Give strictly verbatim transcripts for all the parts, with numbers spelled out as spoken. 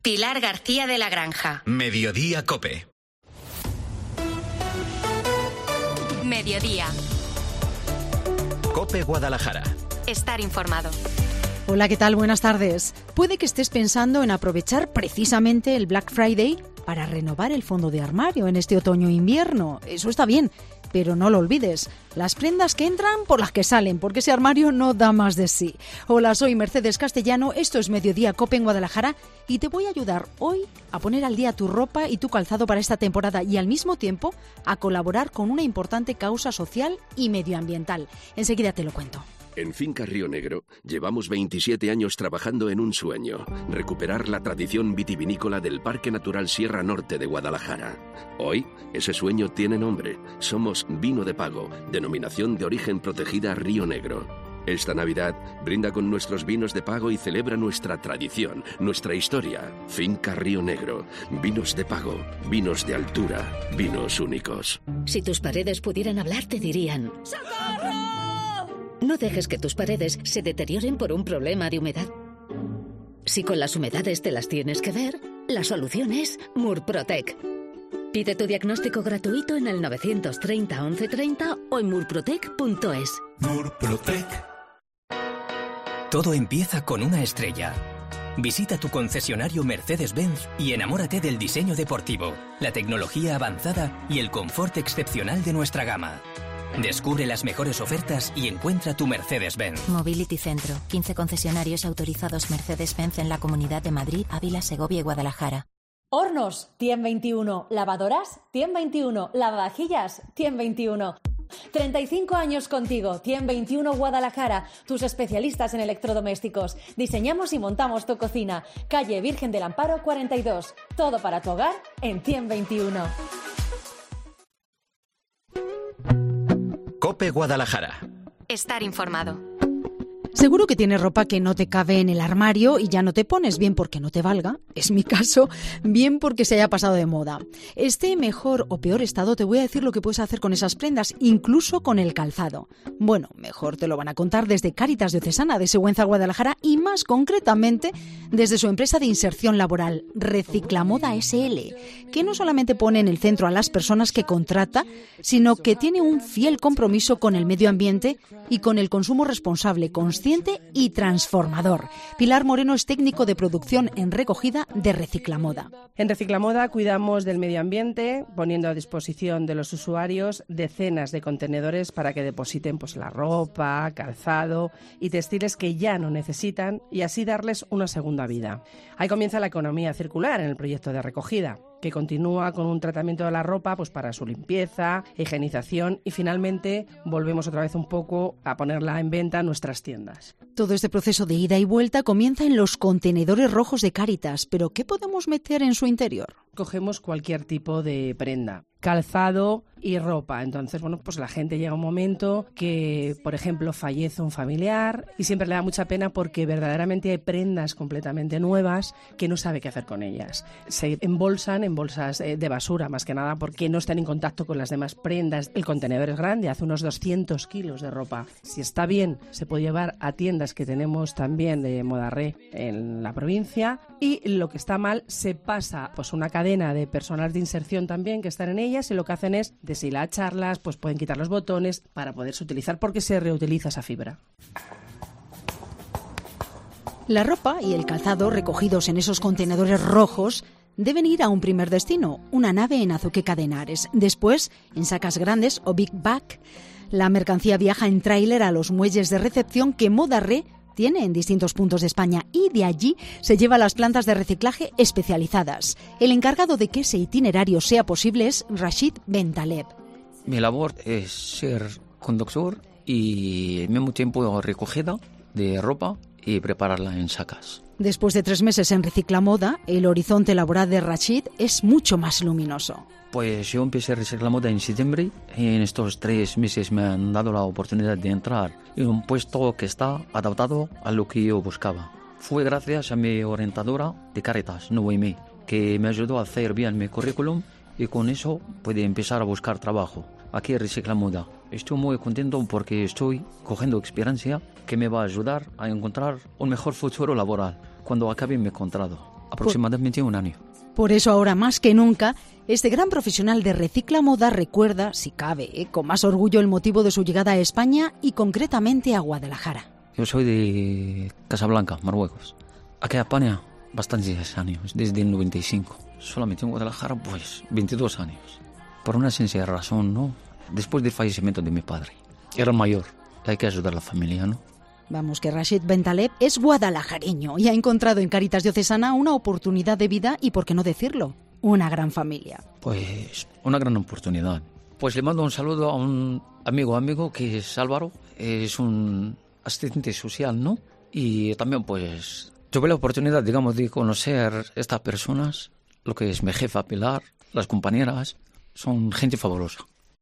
Pilar García de la Granja. Mediodía COPE. Mediodía. COPE Guadalajara. Estar informado. Hola, ¿qué tal? Buenas tardes. Puede que estés pensando en aprovechar precisamente el Black Friday para renovar el fondo de armario en este otoño-invierno. Eso está bien, pero no lo olvides. Las prendas que entran por las que salen, porque ese armario no da más de sí. Hola, soy Mercedes Castellano, esto es Mediodía COPE en Guadalajara y te voy a ayudar hoy a poner al día tu ropa y tu calzado para esta temporada y al mismo tiempo a colaborar con una importante causa social y medioambiental. Enseguida te lo cuento. En Finca Río Negro llevamos veintisiete años trabajando en un sueño, recuperar la tradición vitivinícola del Parque Natural Sierra Norte de Guadalajara. Hoy, ese sueño tiene nombre. Somos Vino de Pago, denominación de origen protegida Río Negro. Esta Navidad brinda con nuestros vinos de pago y celebra nuestra tradición, nuestra historia. Finca Río Negro, vinos de pago, vinos de altura, vinos únicos. Si tus paredes pudieran hablar, te dirían: ¡socorro! No dejes que tus paredes se deterioren por un problema de humedad. Si con las humedades te las tienes que ver, la solución es Murprotec. Pide tu diagnóstico gratuito en el nueve treinta, once treinta o en murprotec punto es. Murprotec. Todo empieza con una estrella. Visita tu concesionario Mercedes-Benz y enamórate del diseño deportivo, la tecnología avanzada y el confort excepcional de nuestra gama. Descubre las mejores ofertas y encuentra tu Mercedes-Benz. Mobility Centro. quince concesionarios autorizados Mercedes-Benz en la Comunidad de Madrid, Ávila, Segovia y Guadalajara. Hornos, Tiem veintiuno. Lavadoras, Tiem veintiuno. Lavavajillas, Tiem veintiuno. treinta y cinco años contigo, Tiem veintiuno Guadalajara, tus especialistas en electrodomésticos. Diseñamos y montamos tu cocina. Calle Virgen del Amparo cuarenta y dos. Todo para tu hogar en Tiem veintiuno. COPE Guadalajara. Estar informado. Seguro que tienes ropa que no te cabe en el armario y ya no te pones, bien porque no te valga, es mi caso, bien porque se haya pasado de moda. Esté en mejor o peor estado, te voy a decir lo que puedes hacer con esas prendas, incluso con el calzado. Bueno, mejor te lo van a contar desde Cáritas Diocesana de Sigüenza, Guadalajara, y más concretamente desde su empresa de inserción laboral, Reciclamoda ese ele, que no solamente pone en el centro a las personas que contrata, sino que tiene un fiel compromiso con el medio ambiente y con el consumo responsable, consciente y transformador. Pilar Moreno es técnico de producción en recogida de Reciclamoda. En Reciclamoda cuidamos del medio ambiente, poniendo a disposición de los usuarios decenas de contenedores para que depositen pues, la ropa, calzado y textiles que ya no necesitan y así darles una segunda vida. Ahí comienza la economía circular en el proyecto de recogida, que continúa con un tratamiento de la ropa pues para su limpieza, higienización y finalmente volvemos otra vez un poco a ponerla en venta en nuestras tiendas. Todo este proceso de ida y vuelta comienza en los contenedores rojos de Cáritas, pero ¿qué podemos meter en su interior? Cogemos cualquier tipo de prenda, calzado y ropa. Entonces, bueno, pues la gente llega a un momento que, por ejemplo, fallece un familiar y siempre le da mucha pena porque verdaderamente hay prendas completamente nuevas que no sabe qué hacer con ellas. Se embolsan en bolsas de basura, más que nada porque no están en contacto con las demás prendas. El contenedor es grande, hace unos doscientos kilos de ropa. Si está bien, se puede llevar a tiendas que tenemos también de Modarré en la provincia, y lo que está mal se pasa pues una cadena de personal de inserción también que están en ellas y lo que hacen es deshilacharlas, pues pueden quitar los botones para poderse utilizar porque se reutiliza esa fibra. La ropa y el calzado recogidos en esos contenedores rojos deben ir a un primer destino, una nave en Azuqueca de Henares. Después, en sacas grandes o big bag, la mercancía viaja en tráiler a los muelles de recepción que Modarré tiene en distintos puntos de España y de allí se lleva a las plantas de reciclaje especializadas. El encargado de que ese itinerario sea posible es Rashid Bentaleb. Mi labor es ser conductor y al mismo tiempo recogida de ropa y prepararla en sacas. Después de tres meses en Reciclamoda, el horizonte laboral de Rashid es mucho más luminoso. Pues yo empecé Reciclamoda en septiembre y en estos tres meses me han dado la oportunidad de entrar en un puesto que está adaptado a lo que yo buscaba. Fue gracias a mi orientadora de Cáritas, Noemí, que me ayudó a hacer bien mi currículum y con eso pude empezar a buscar trabajo aquí en Reciclamoda. Estoy muy contento porque estoy cogiendo experiencia que me va a ayudar a encontrar un mejor futuro laboral cuando acabe mi contrato. aproximadamente un año. Por eso ahora más que nunca, este gran profesional de Recicla Moda recuerda, si cabe, ¿eh? con más orgullo el motivo de su llegada a España y concretamente a Guadalajara. Yo soy de Casablanca, Marruecos. Aquí a España, bastantes años, desde el noventa y cinco. Solamente en Guadalajara, pues, veintidós años. Por una sencilla razón, ¿no? Después del fallecimiento de mi padre. Era mayor, hay que ayudar a la familia, ¿no? Vamos, que Rashid Bentaleb es guadalajareño y ha encontrado en Cáritas Diocesana una oportunidad de vida y, por qué no decirlo, una gran familia. Pues una gran oportunidad. Pues le mando un saludo a un amigo amigo que es Álvaro, es un asistente social, ¿no? Y también pues tuve la oportunidad, digamos, de conocer estas personas, lo que es mi jefa Pilar, las compañeras, son gente fabulosa.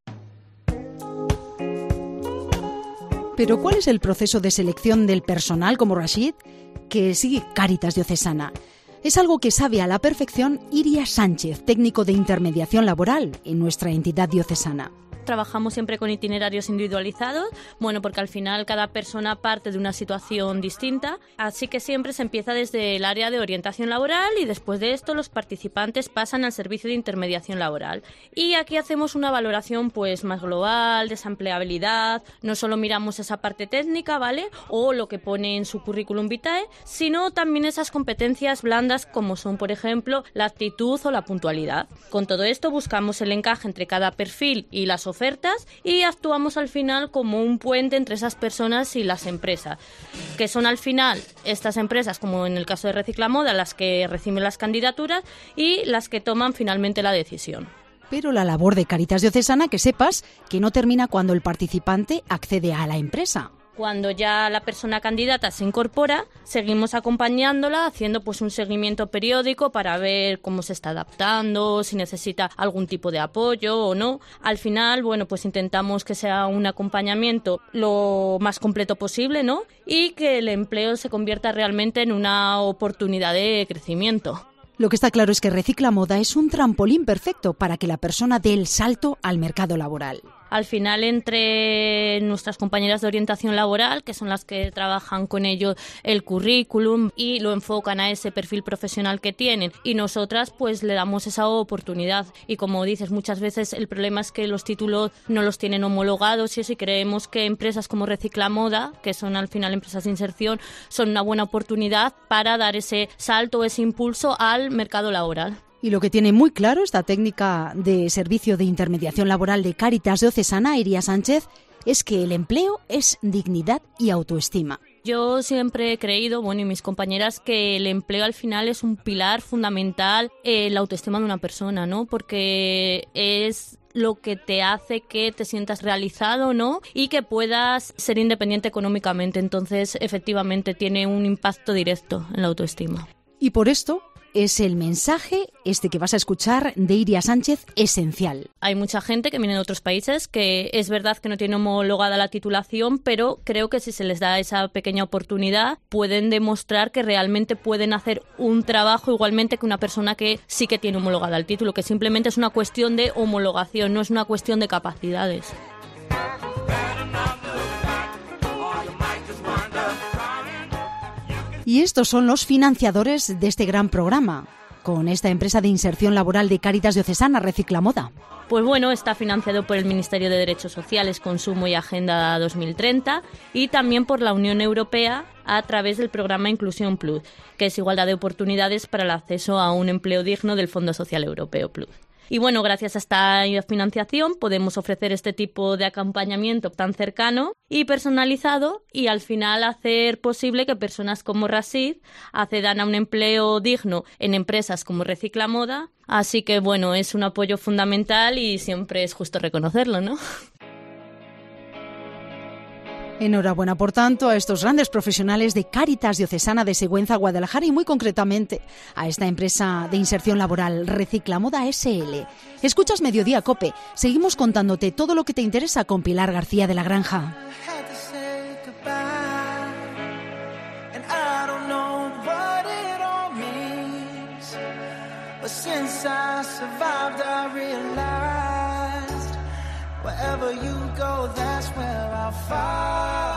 Pero ¿cuál es el proceso de selección del personal como Rashid que sigue Cáritas Diocesana? Es algo que sabe a la perfección Iria Sánchez, técnico de intermediación laboral en nuestra entidad diocesana. Trabajamos siempre con itinerarios individualizados, bueno, porque al final cada persona parte de una situación distinta, así que siempre se empieza desde el área de orientación laboral y después de esto los participantes pasan al servicio de intermediación laboral. Y aquí hacemos una valoración pues más global, de esa empleabilidad, no solo miramos esa parte técnica, ¿vale? O lo que pone en su currículum vitae, sino también esas competencias blandas como son, por ejemplo, la actitud o la puntualidad. Con todo esto buscamos el encaje entre cada perfil y las ofertas y actuamos al final como un puente entre esas personas y las empresas, que son al final estas empresas, como en el caso de Recicla Moda, las que reciben las candidaturas y las que toman finalmente la decisión. Pero la labor de Cáritas Diocesana, que sepas, que no termina cuando el participante accede a la empresa. Cuando ya la persona candidata se incorpora, seguimos acompañándola, haciendo pues un seguimiento periódico para ver cómo se está adaptando, si necesita algún tipo de apoyo o no. Al final, bueno, pues intentamos que sea un acompañamiento lo más completo posible, ¿no? Y que el empleo se convierta realmente en una oportunidad de crecimiento. Lo que está claro es que Recicla Moda es un trampolín perfecto para que la persona dé el salto al mercado laboral. Al final, entre nuestras compañeras de orientación laboral, que son las que trabajan con ellos el currículum y lo enfocan a ese perfil profesional que tienen, y nosotras pues le damos esa oportunidad. Y como dices, muchas veces el problema es que los títulos no los tienen homologados y eso, y creemos que empresas como Recicla Moda, que son al final empresas de inserción, son una buena oportunidad para dar ese salto, ese impulso al mercado laboral. Y lo que tiene muy claro esta técnica de servicio de intermediación laboral de Cáritas Diocesana, Iria Sánchez, es que el empleo es dignidad y autoestima. Yo siempre he creído, bueno, y mis compañeras, que el empleo al final es un pilar fundamental en la autoestima de una persona, ¿no? Porque es lo que te hace que te sientas realizado, ¿no? Y que puedas ser independiente económicamente. Entonces, efectivamente, tiene un impacto directo en la autoestima. Y por esto es el mensaje este que vas a escuchar de Iria Sánchez esencial. Hay mucha gente que viene de otros países que es verdad que no tiene homologada la titulación, pero creo que si se les da esa pequeña oportunidad pueden demostrar que realmente pueden hacer un trabajo igualmente que una persona que sí que tiene homologada el título, que simplemente es una cuestión de homologación, no es una cuestión de capacidades. Y estos son los financiadores de este gran programa, con esta empresa de inserción laboral de Cáritas Diocesana, Recicla Moda. Pues bueno, está financiado por el Ministerio de Derechos Sociales, Consumo y Agenda dos mil treinta y también por la Unión Europea a través del programa Inclusión Plus, que es igualdad de oportunidades para el acceso a un empleo digno del Fondo Social Europeo Plus. Y bueno, gracias a esta financiación podemos ofrecer este tipo de acompañamiento tan cercano y personalizado y al final hacer posible que personas como Rashid accedan a un empleo digno en empresas como Recicla Moda. Así que bueno, es un apoyo fundamental y siempre es justo reconocerlo, ¿no? Enhorabuena, por tanto, a estos grandes profesionales de Cáritas Diocesana de Sigüenza, Guadalajara y muy concretamente a esta empresa de inserción laboral Recicla Moda S L. Escuchas Mediodía Cope. Seguimos contándote todo lo que te interesa con Pilar García de la Granja. Wherever you go, that's where I'll follow.